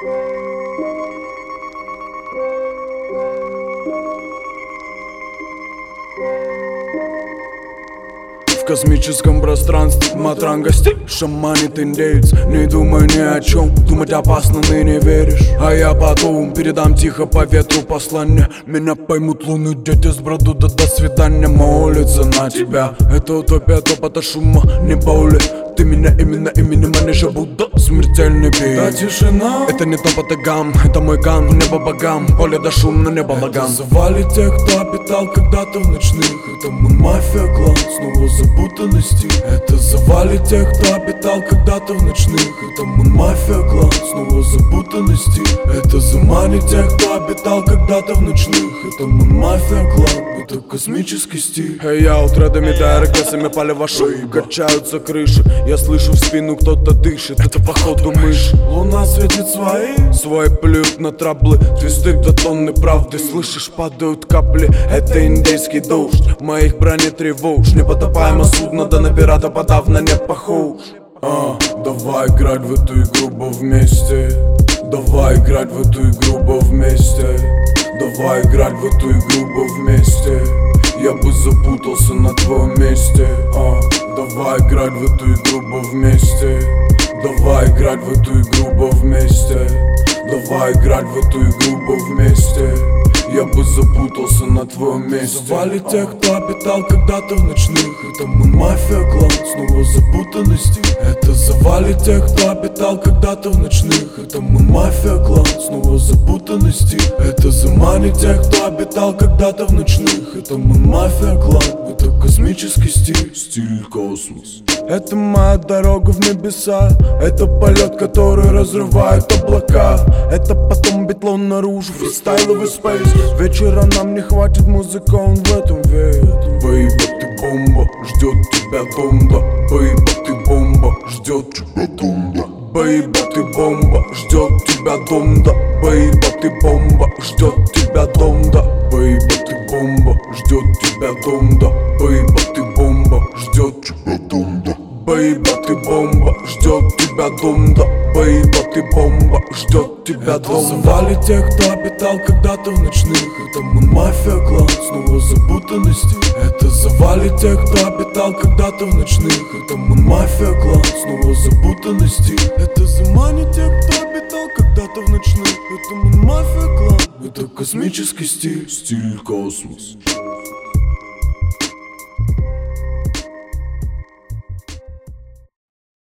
В космическом пространстве матранга стиль шаманит индейец. Не думай ни о чем, думать опасно, ты не веришь. А я потом передам тихо по ветру послание. Меня поймут луны, дети с броду, да до свидания. Молится на тебя, это утопия, топота шума, не боли. Ты меня именно именем, а не же Будда. Смертельный бит, да тишина. Это не топот и гам, это мой гам. Небо богам, поле да шум, но небо богам. Завали тех, кто обитал когда-то в ночных. Это мы мафия, клан, снова запутанности. Это завали тех, кто обитал когда-то в ночных. Это мы мафия, клан, снова запутанности. Это заманит тех, кто обитал когда-то в ночных. Это мы мафия, клан, это космический стиль. Я утредами дайректесами палева шоу. Качаются крыши, я слышу в спину, кто-то дышит. Это походу мышь. Луна светит свой плюют на траблы. Твисты до тонны правды, слышишь, падают капли. Это индейский дождь, моих брони тревож. Непотопаемо судно, да на пирата подавно не похож. Давай играть в эту игру вместе. Давай играть в эту игру вместе. Давай играть в эту игру вместе. Я бы запутался на твоем месте. Давай играть в эту игру вместе. Давай играть в эту игру вместе. Давай играть в эту игру вместе. Я бы запутался на твоем месте. Завали тех, кто обитал когда-то в ночных. Это мы мафия, клан, снова запутанности. Это завали тех, кто обитал когда-то в ночных. Это мы мафия, клан, снова запутанности. Это заманит тех, кто обитал когда-то в ночных. Это мы мафия, клан, это космический стиль. Стиль космос. Это моя дорога в небеса. Это полет, который разрывает облака. Это потом битлон наружу, фристайловый спейс. Вечера нам не хватит, музыка, он в этом верит. Бейба, ты бомба, ждет тебя дом-да. Бейба, ты бомба, ждет тебя дом-да. Бейба, ты бомба, ждет тебя дом-да. Бейба, ты бомба, ждет тебя дом-да. Бейба, ты бомба, ждет тебя дом-да. Бейба, ты бомба, ждет тебя дом-да. Бейба, ты бомба, ждет тебя дом-да. Бейба, ты бомба, ждет тебя дом-да. Завали тех, кто обитал когда-то в ночных. Это мы мафия, клан, снова запутанности. Это завали тех, кто обитал когда-то в ночных. Это мы мафия, клан, снова запутанности. Это заманит тех, кто обитал когда-то в ночных. Это мы мафия, клан, это космический стиль. Стиль космос.